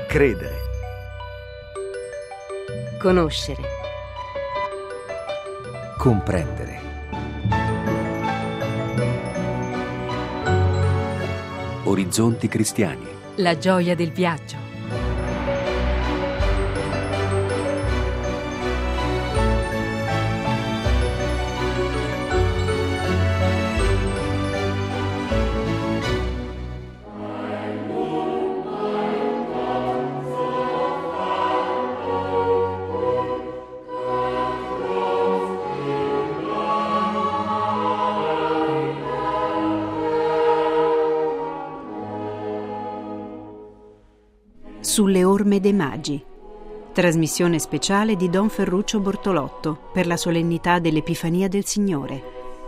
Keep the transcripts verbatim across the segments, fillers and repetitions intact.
Credere. Conoscere. Comprendere. Orizzonti cristiani. La gioia del viaggio. Sulle orme dei magi. Trasmissione speciale di Don Ferruccio Bortolotto per la solennità dell'Epifania del Signore.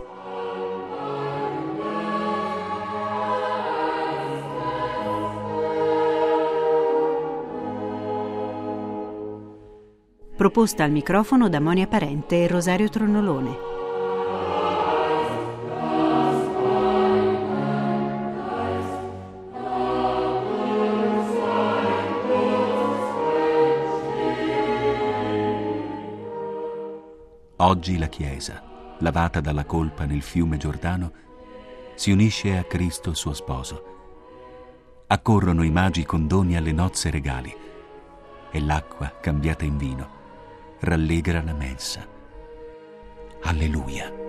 Proposta al microfono da Monia Parente e Rosario Tronnolone. Oggi la Chiesa, lavata dalla colpa nel fiume Giordano, si unisce a Cristo suo sposo. Accorrono i magi con doni alle nozze regali e l'acqua, cambiata in vino, rallegra la mensa. Alleluia.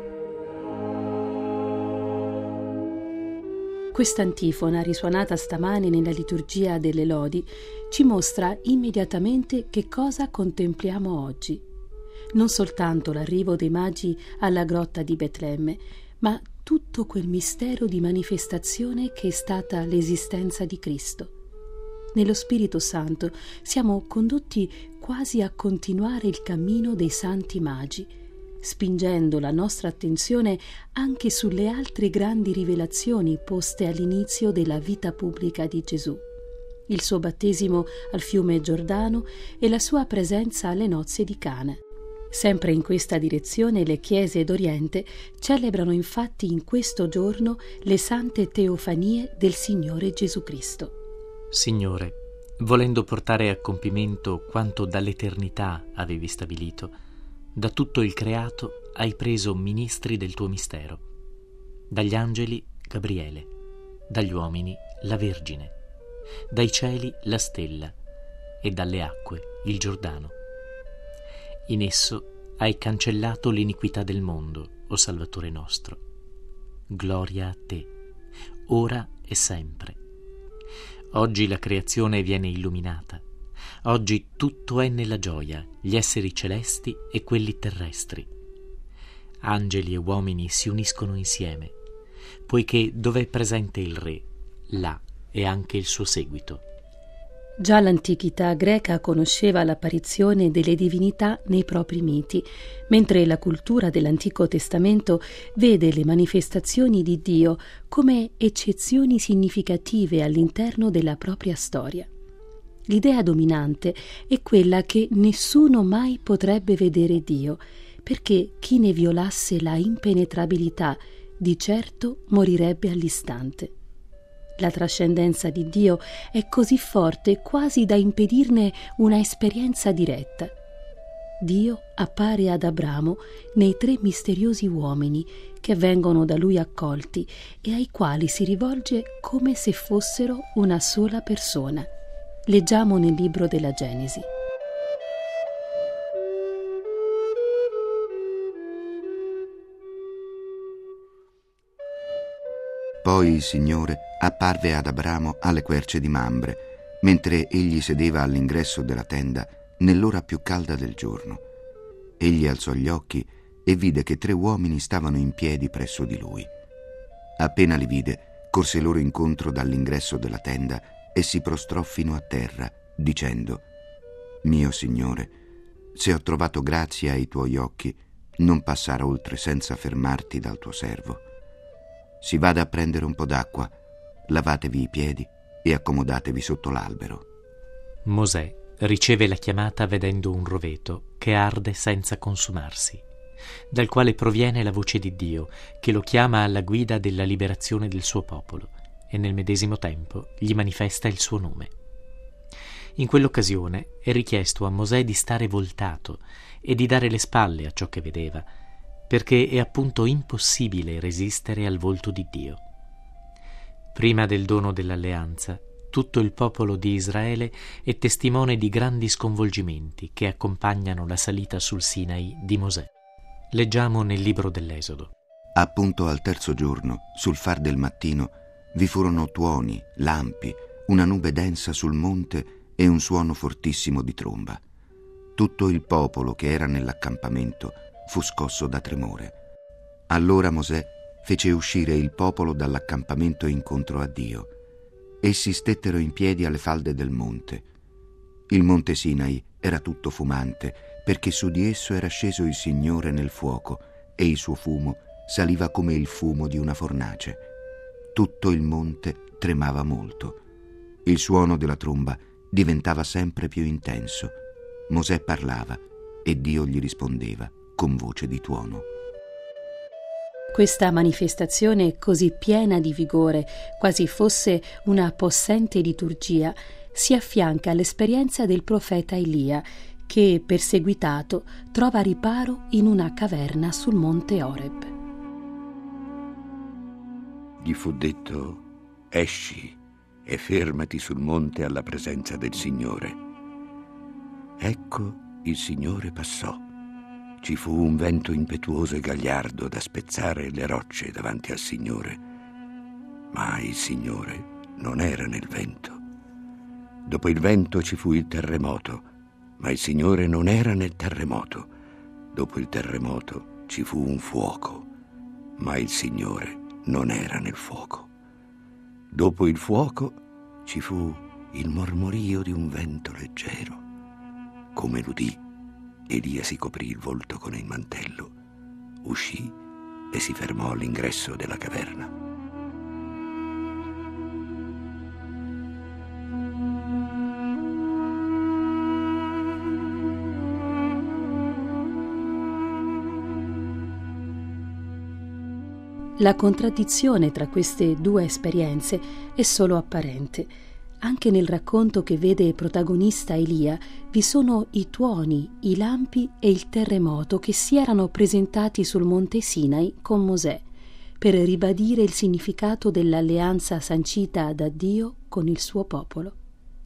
Questa antifona, risuonata stamane nella liturgia delle lodi, ci mostra immediatamente che cosa contempliamo oggi. Non soltanto l'arrivo dei magi alla grotta di Betlemme, ma tutto quel mistero di manifestazione che è stata l'esistenza di Cristo. Nello Spirito Santo siamo condotti quasi a continuare il cammino dei santi magi, spingendo la nostra attenzione anche sulle altre grandi rivelazioni poste all'inizio della vita pubblica di Gesù: il suo battesimo al fiume Giordano e la sua presenza alle nozze di Cana. Sempre in questa direzione le chiese d'Oriente celebrano infatti in questo giorno le sante teofanie del Signore Gesù Cristo. Signore, volendo portare a compimento quanto dall'eternità avevi stabilito, da tutto il creato hai preso ministri del tuo mistero. Dagli angeli Gabriele, dagli uomini la Vergine, dai cieli la stella e dalle acque il Giordano. In esso hai cancellato l'iniquità del mondo, o Salvatore nostro. Gloria a te, ora e sempre. Oggi la creazione viene illuminata. Oggi tutto è nella gioia, gli esseri celesti e quelli terrestri. Angeli e uomini si uniscono insieme, poiché dove è presente il Re, là è anche il suo seguito. Già l'antichità greca conosceva l'apparizione delle divinità nei propri miti, mentre la cultura dell'Antico Testamento vede le manifestazioni di Dio come eccezioni significative all'interno della propria storia. L'idea dominante è quella che nessuno mai potrebbe vedere Dio, perché chi ne violasse la impenetrabilità di certo morirebbe all'istante. La trascendenza di Dio è così forte quasi da impedirne una esperienza diretta. Dio appare ad Abramo nei tre misteriosi uomini che vengono da lui accolti e ai quali si rivolge come se fossero una sola persona. Leggiamo nel libro della Genesi. Poi il Signore apparve ad Abramo alle querce di Mambre, mentre egli sedeva all'ingresso della tenda nell'ora più calda del giorno. Egli alzò gli occhi e vide che tre uomini stavano in piedi presso di lui. Appena li vide, corse loro incontro dall'ingresso della tenda e si prostrò fino a terra, dicendo: «Mio Signore, se ho trovato grazia ai tuoi occhi, non passare oltre senza fermarti dal tuo servo. Si vada a prendere un po' d'acqua, lavatevi i piedi e accomodatevi sotto l'albero». Mosè riceve la chiamata vedendo un roveto che arde senza consumarsi, dal quale proviene la voce di Dio che lo chiama alla guida della liberazione del suo popolo e nel medesimo tempo gli manifesta il suo nome. In quell'occasione è richiesto a Mosè di stare voltato e di dare le spalle a ciò che vedeva, perché è appunto impossibile resistere al volto di Dio. Prima del dono dell'alleanza, tutto il popolo di Israele è testimone di grandi sconvolgimenti che accompagnano la salita sul Sinai di Mosè. Leggiamo nel libro dell'Esodo. Appunto al terzo giorno, sul far del mattino, vi furono tuoni, lampi, una nube densa sul monte e un suono fortissimo di tromba. Tutto il popolo che era nell'accampamento fu scosso da tremore. Allora Mosè fece uscire il popolo dall'accampamento incontro a Dio. Essi stettero in piedi alle falde del monte. Il monte Sinai era tutto fumante, perché su di esso era sceso il Signore nel fuoco, e il suo fumo saliva come il fumo di una fornace. Tutto il monte tremava molto. Il suono della tromba diventava sempre più intenso. Mosè parlava e Dio gli rispondeva con voce di tuono. Questa manifestazione così piena di vigore, quasi fosse una possente liturgia, si affianca all'esperienza del profeta Elia, che, perseguitato, trova riparo in una caverna sul monte Oreb. Gli fu detto: esci e fermati sul monte alla presenza del Signore. Ecco, il Signore passò. Ci fu un vento impetuoso e gagliardo da spezzare le rocce davanti al Signore. Ma il Signore non era nel vento. Dopo il vento ci fu il terremoto, ma il Signore non era nel terremoto. Dopo il terremoto ci fu un fuoco, ma il Signore non era nel fuoco. Dopo il fuoco ci fu il mormorio di un vento leggero. Come l'udì, Elia si coprì il volto con il mantello, uscì e si fermò all'ingresso della caverna. La contraddizione tra queste due esperienze è solo apparente. Anche nel racconto che vede protagonista Elia vi sono i tuoni, i lampi e il terremoto che si erano presentati sul monte Sinai con Mosè per ribadire il significato dell'alleanza sancita da Dio con il suo popolo.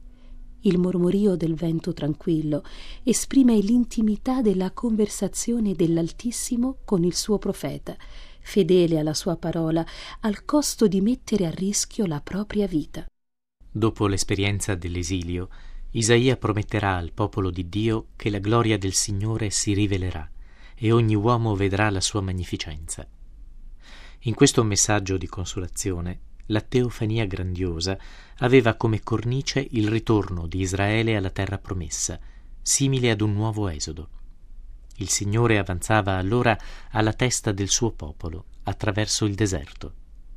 Il mormorio del vento tranquillo esprime l'intimità della conversazione dell'Altissimo con il suo profeta, fedele alla sua parola, al costo di mettere a rischio la propria vita. Dopo l'esperienza dell'esilio, Isaia prometterà al popolo di Dio che la gloria del Signore si rivelerà e ogni uomo vedrà la sua magnificenza. In questo messaggio di consolazione, la teofania grandiosa aveva come cornice il ritorno di Israele alla terra promessa, simile ad un nuovo esodo. Il Signore avanzava allora alla testa del suo popolo attraverso il deserto.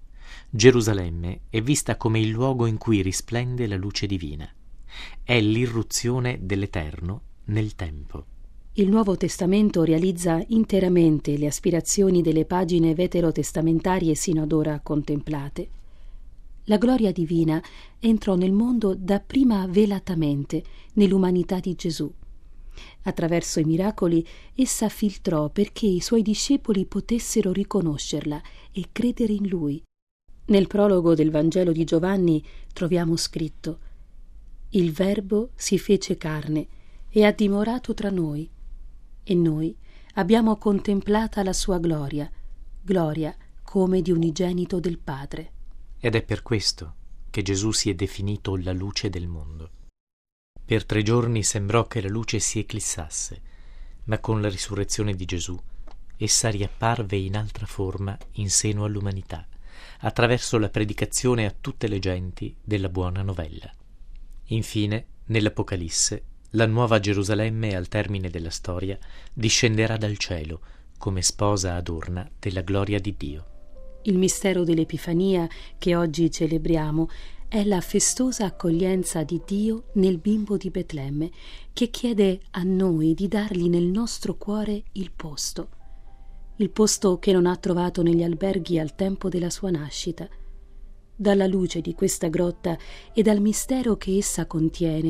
Gerusalemme è vista come il luogo in cui risplende la luce divina. È l'irruzione dell'Eterno nel tempo. Il Nuovo Testamento realizza interamente le aspirazioni delle pagine veterotestamentarie sino ad ora contemplate. La gloria divina entrò nel mondo dapprima velatamente nell'umanità di Gesù. Attraverso i miracoli essa filtrò perché i suoi discepoli potessero riconoscerla e credere in lui. Nel prologo del Vangelo di Giovanni troviamo scritto: «Il Verbo si fece carne e ha dimorato tra noi, e noi abbiamo contemplata la sua gloria, gloria come di unigenito del Padre». Ed è per questo che Gesù si è definito la luce del mondo. Per tre giorni sembrò che la luce si eclissasse, ma con la risurrezione di Gesù essa riapparve in altra forma in seno all'umanità, attraverso la predicazione a tutte le genti della buona novella. Infine, nell'Apocalisse, la nuova Gerusalemme al termine della storia discenderà dal cielo come sposa adorna della gloria di Dio. Il mistero dell'Epifania che oggi celebriamo è la festosa accoglienza di Dio nel bimbo di Betlemme, che chiede a noi di dargli nel nostro cuore il posto, il posto che non ha trovato negli alberghi al tempo della sua nascita. Dalla luce di questa grotta e dal mistero che essa contiene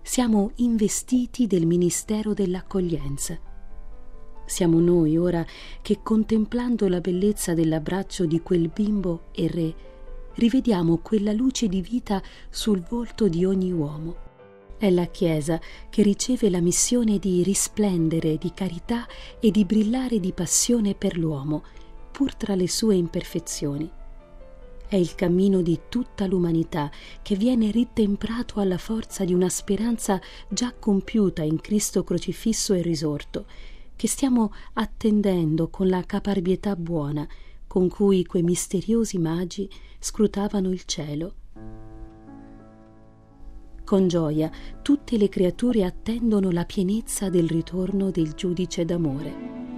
siamo investiti del ministero dell'accoglienza. Siamo noi ora che, contemplando la bellezza dell'abbraccio di quel bimbo e re, rivediamo quella luce di vita sul volto di ogni uomo. È la Chiesa che riceve la missione di risplendere di carità e di brillare di passione per l'uomo, pur tra le sue imperfezioni. È il cammino di tutta l'umanità che viene ritemprato alla forza di una speranza già compiuta in Cristo crocifisso e risorto, che stiamo attendendo con la caparbietà buona con cui quei misteriosi magi scrutavano il cielo. Con gioia tutte le creature attendono la pienezza del ritorno del giudice d'amore.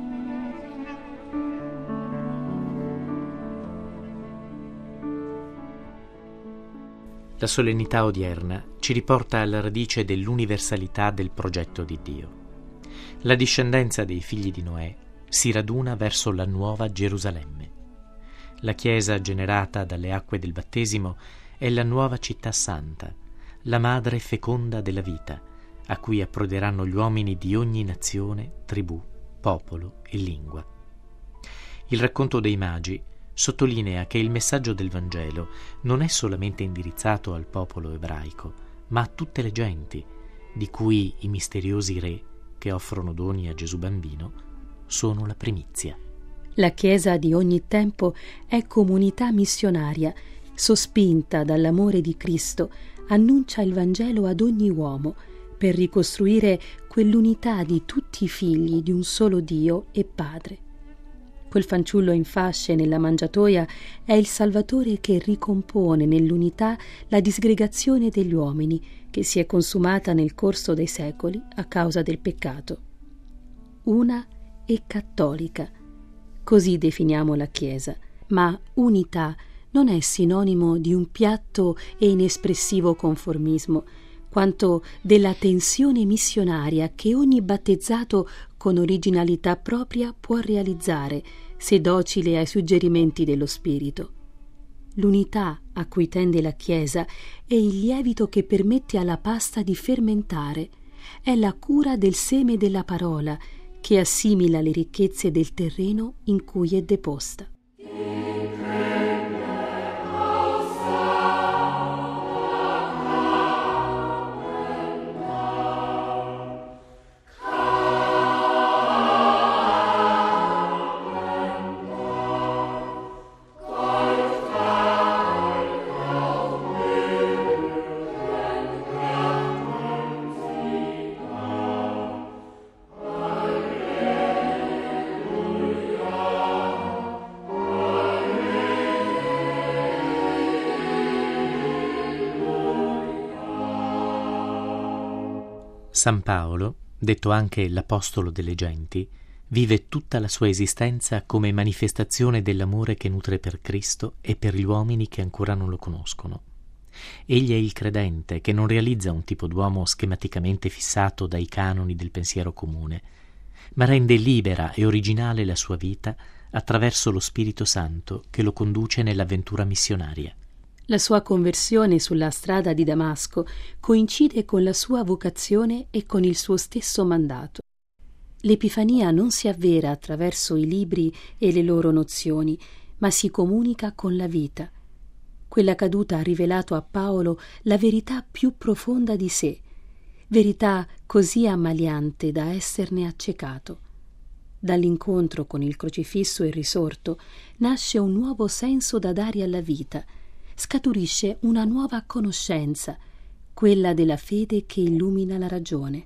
La solennità odierna ci riporta alla radice dell'universalità del progetto di Dio. La discendenza dei figli di Noè si raduna verso la nuova Gerusalemme. La Chiesa generata dalle acque del battesimo è la nuova città santa, la madre feconda della vita, a cui approderanno gli uomini di ogni nazione, tribù, popolo e lingua. Il racconto dei magi sottolinea che il messaggio del Vangelo non è solamente indirizzato al popolo ebraico, ma a tutte le genti, di cui i misteriosi re che offrono doni a Gesù bambino sono la primizia. La Chiesa di ogni tempo è comunità missionaria, sospinta dall'amore di Cristo, annuncia il Vangelo ad ogni uomo per ricostruire quell'unità di tutti i figli di un solo Dio e Padre. Quel fanciullo in fasce nella mangiatoia è il Salvatore che ricompone nell'unità la disgregazione degli uomini che si è consumata nel corso dei secoli a causa del peccato. Una e cattolica, così definiamo la Chiesa, ma unità non è sinonimo di un piatto e inespressivo conformismo, quanto della tensione missionaria che ogni battezzato con originalità propria può realizzare se docile ai suggerimenti dello Spirito. L'unità a cui tende la Chiesa è il lievito che permette alla pasta di fermentare, è la cura del seme della parola che assimila le ricchezze del terreno in cui è deposta. San Paolo, detto anche l'Apostolo delle genti, vive tutta la sua esistenza come manifestazione dell'amore che nutre per Cristo e per gli uomini che ancora non lo conoscono. Egli è il credente che non realizza un tipo d'uomo schematicamente fissato dai canoni del pensiero comune, ma rende libera e originale la sua vita attraverso lo Spirito Santo che lo conduce nell'avventura missionaria. La sua conversione sulla strada di Damasco coincide con la sua vocazione e con il suo stesso mandato. L'Epifania non si avvera attraverso i libri e le loro nozioni, ma si comunica con la vita. Quella caduta ha rivelato a Paolo la verità più profonda di sé, verità così ammaliante da esserne accecato. Dall'incontro con il crocifisso e risorto nasce un nuovo senso da dare alla vita, scaturisce una nuova conoscenza, quella della fede che illumina la ragione.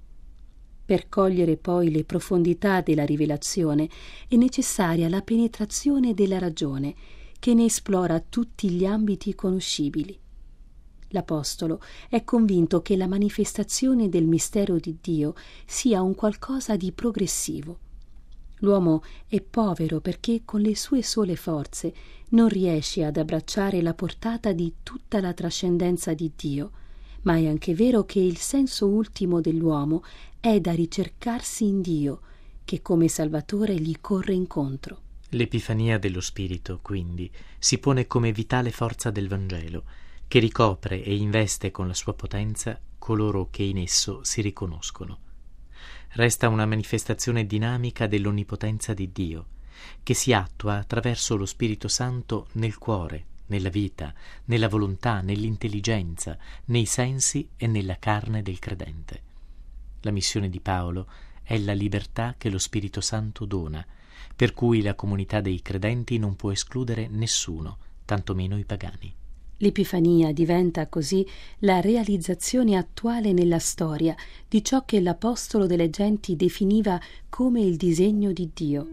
Per cogliere poi le profondità della rivelazione è necessaria la penetrazione della ragione, che ne esplora tutti gli ambiti conoscibili. L'Apostolo è convinto che la manifestazione del mistero di Dio sia un qualcosa di progressivo. L'uomo è povero perché con le sue sole forze non riesce ad abbracciare la portata di tutta la trascendenza di Dio, ma è anche vero che il senso ultimo dell'uomo è da ricercarsi in Dio, che come Salvatore gli corre incontro. L'Epifania dello Spirito, quindi, si pone come vitale forza del Vangelo, che ricopre e investe con la sua potenza coloro che in esso si riconoscono. Resta una manifestazione dinamica dell'onnipotenza di Dio, che si attua attraverso lo Spirito Santo nel cuore, nella vita, nella volontà, nell'intelligenza, nei sensi e nella carne del credente. La missione di Paolo è la libertà che lo Spirito Santo dona, per cui la comunità dei credenti non può escludere nessuno, tantomeno i pagani. L'Epifania diventa così la realizzazione attuale nella storia di ciò che l'Apostolo delle Genti definiva come il disegno di Dio.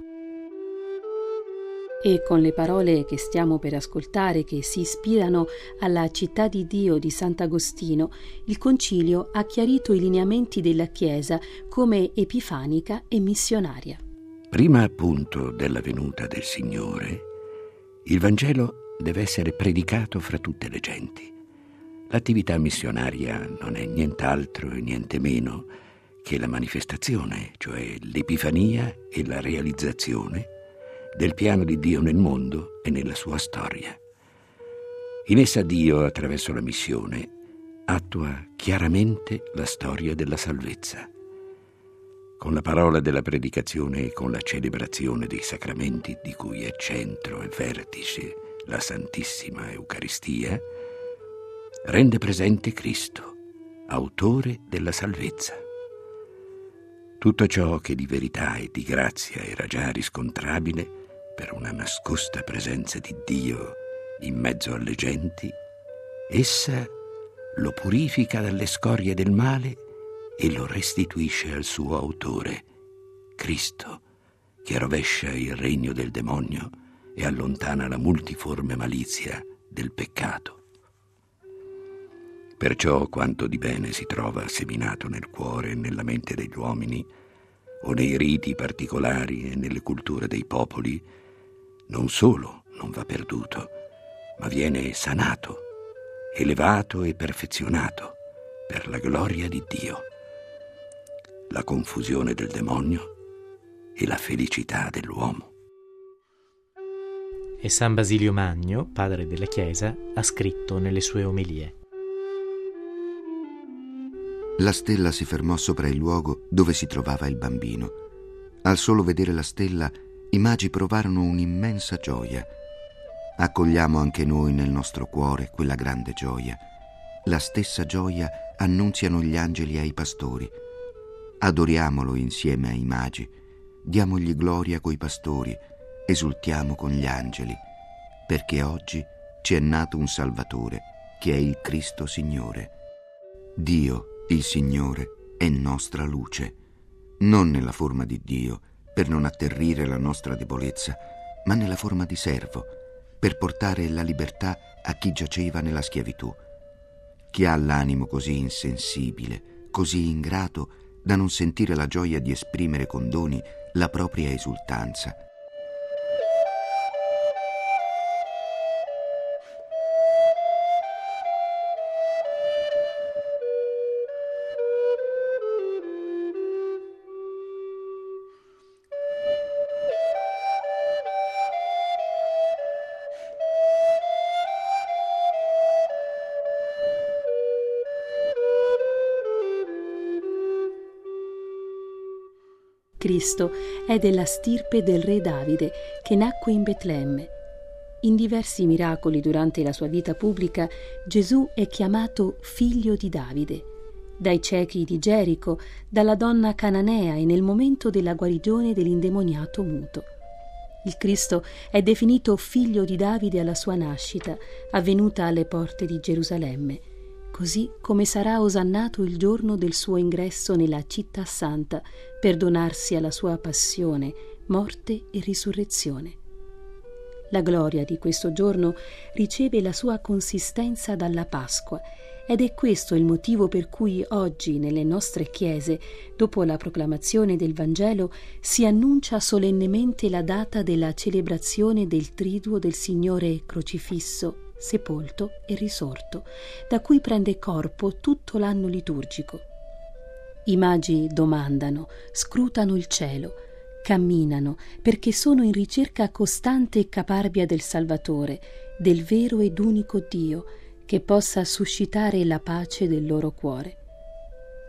E con le parole che stiamo per ascoltare, che si ispirano alla città di Dio di Sant'Agostino, il Concilio ha chiarito i lineamenti della Chiesa come epifanica e missionaria. Prima appunto della venuta del Signore, il Vangelo deve essere predicato fra tutte le genti. L'attività missionaria non è nient'altro e niente meno che la manifestazione, cioè l'Epifania e la realizzazione del piano di Dio nel mondo e nella sua storia. In essa Dio, attraverso la missione, attua chiaramente la storia della salvezza. Con la parola della predicazione e con la celebrazione dei sacramenti di cui è centro e vertice la Santissima Eucaristia, rende presente Cristo, autore della salvezza. Tutto ciò che di verità e di grazia era già riscontrabile per una nascosta presenza di Dio in mezzo alle genti, essa lo purifica dalle scorie del male e lo restituisce al suo autore, Cristo, che rovescia il regno del demonio e allontana la multiforme malizia del peccato. Perciò quanto di bene si trova seminato nel cuore e nella mente degli uomini, o nei riti particolari e nelle culture dei popoli, non solo non va perduto, ma viene sanato, elevato e perfezionato per la gloria di Dio, la confusione del demonio e la felicità dell'uomo. E San Basilio Magno, padre della Chiesa, ha scritto nelle sue omelie: La stella si fermò sopra il luogo dove si trovava il bambino. Al solo vedere la stella, i magi provarono un'immensa gioia. Accogliamo anche noi nel nostro cuore quella grande gioia. La stessa gioia annunziano gli angeli ai pastori. Adoriamolo insieme ai magi, diamogli gloria coi pastori, esultiamo con gli angeli, perché oggi ci è nato un Salvatore, che è il Cristo Signore. Dio, il Signore, è nostra luce, non nella forma di Dio, per non atterrire la nostra debolezza, ma nella forma di servo, per portare la libertà a chi giaceva nella schiavitù. Chi ha l'animo così insensibile, così ingrato, da non sentire la gioia di esprimere con doni la propria esultanza. Cristo è della stirpe del re Davide, che nacque in Betlemme. In diversi miracoli durante la sua vita pubblica, Gesù è chiamato figlio di Davide, dai ciechi di Gerico, dalla donna cananea e nel momento della guarigione dell'indemoniato muto. Il Cristo è definito figlio di Davide alla sua nascita, avvenuta alle porte di Gerusalemme, così come sarà osannato il giorno del suo ingresso nella città santa per donarsi alla sua passione, morte e risurrezione. La gloria di questo giorno riceve la sua consistenza dalla Pasqua, ed è questo il motivo per cui oggi nelle nostre chiese, dopo la proclamazione del Vangelo, si annuncia solennemente la data della celebrazione del triduo del Signore crocifisso, sepolto e risorto, da cui prende corpo tutto l'anno liturgico. I magi domandano, scrutano il cielo, camminano perché sono in ricerca costante e caparbia del Salvatore, del vero ed unico Dio, che possa suscitare la pace del loro cuore.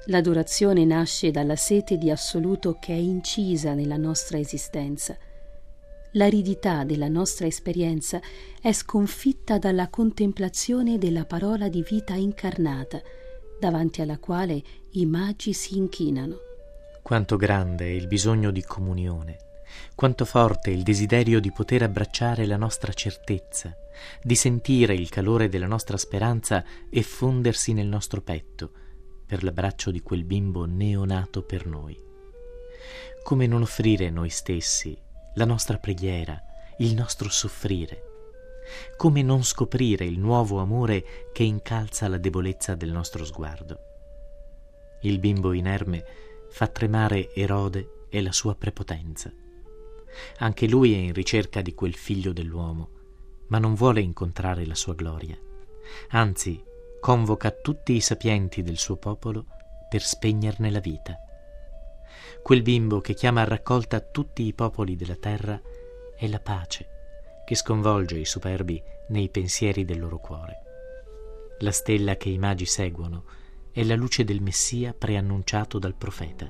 L'adorazione nasce dalla sete di assoluto che è incisa nella nostra esistenza. L'aridità della nostra esperienza è sconfitta dalla contemplazione della parola di vita incarnata, davanti alla quale i magi si inchinano. Quanto grande è il bisogno di comunione, quanto forte è il desiderio di poter abbracciare la nostra certezza, di sentire il calore della nostra speranza e fondersi nel nostro petto, per l'abbraccio di quel bimbo neonato per noi. Come non offrire noi stessi, la nostra preghiera, il nostro soffrire? Come non scoprire il nuovo amore che incalza la debolezza del nostro sguardo? Il bimbo inerme fa tremare Erode e la sua prepotenza. Anche lui è in ricerca di quel figlio dell'uomo, ma non vuole incontrare la sua gloria. Anzi, convoca tutti i sapienti del suo popolo per spegnerne la vita. Quel bimbo che chiama a raccolta tutti i popoli della terra è la pace, che sconvolge i superbi nei pensieri del loro cuore. La stella che i magi seguono è la luce del Messia preannunciato dal profeta.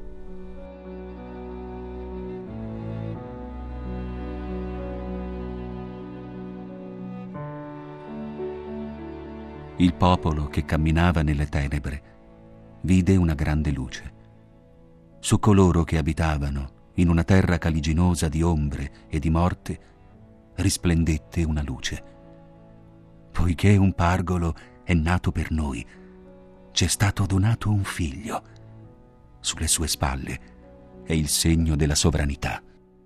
Il popolo che camminava nelle tenebre vide una grande luce. Su coloro che abitavano in una terra caliginosa di ombre e di morte risplendette una luce. Poiché un pargolo è nato per noi, c'è stato donato un figlio. Sulle sue spalle è il segno della sovranità.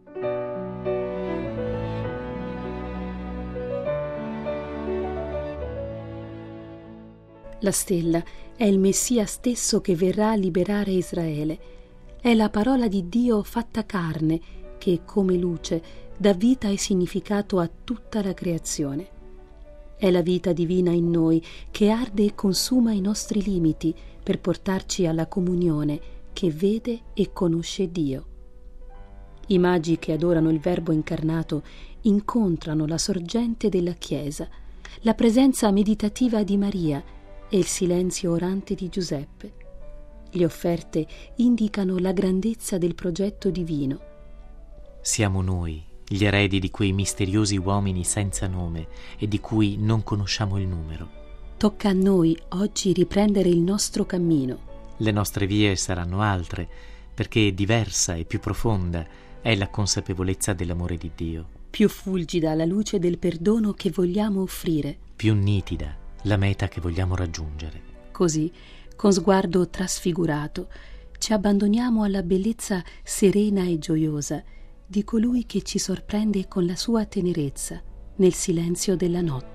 La stella è il Messia stesso che verrà a liberare Israele. È la parola di Dio fatta carne che, come luce, dà vita e significato a tutta la creazione. È la vita divina in noi che arde e consuma i nostri limiti per portarci alla comunione che vede e conosce Dio. I magi che adorano il Verbo incarnato incontrano la sorgente della Chiesa, la presenza meditativa di Maria e il silenzio orante di Giuseppe. Le offerte indicano la grandezza del progetto divino. Siamo noi, gli eredi di quei misteriosi uomini senza nome e di cui non conosciamo il numero. Tocca a noi oggi riprendere il nostro cammino. Le nostre vie saranno altre, perché diversa e più profonda è la consapevolezza dell'amore di Dio. Più fulgida la luce del perdono che vogliamo offrire. Più nitida la meta che vogliamo raggiungere. Così, con sguardo trasfigurato, ci abbandoniamo alla bellezza serena e gioiosa di colui che ci sorprende con la sua tenerezza nel silenzio della notte.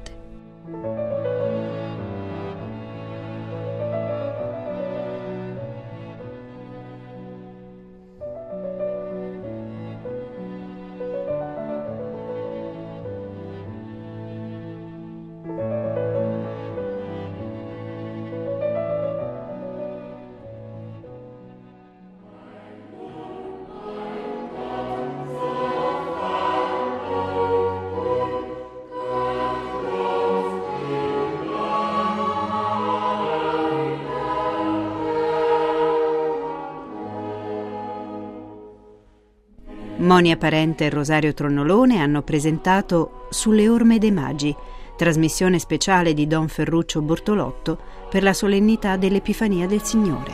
Monia Parente e Rosario Tronnolone hanno presentato Sulle orme dei magi, trasmissione speciale di Don Ferruccio Bortolotto per la solennità dell'Epifania del Signore.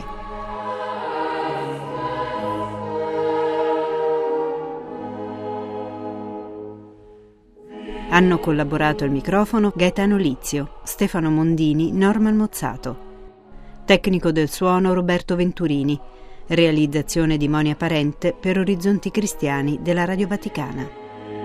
Hanno collaborato al microfono Gaetano Lizio, Stefano Mondini, Norman Mozzato. Tecnico del suono Roberto Venturini. Realizzazione di Monia Parente per Orizzonti Cristiani della Radio Vaticana.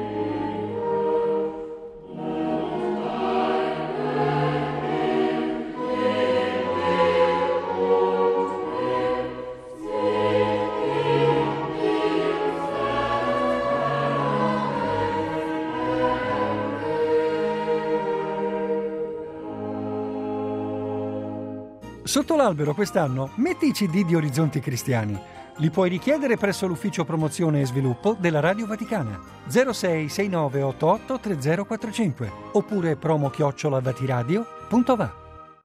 Sotto l'albero quest'anno metti i C D di Orizzonti Cristiani. Li puoi richiedere presso l'ufficio promozione e sviluppo della Radio Vaticana zero sei sei nove otto otto tre zero quattro cinque oppure promo chiocciola vatiradio punto va.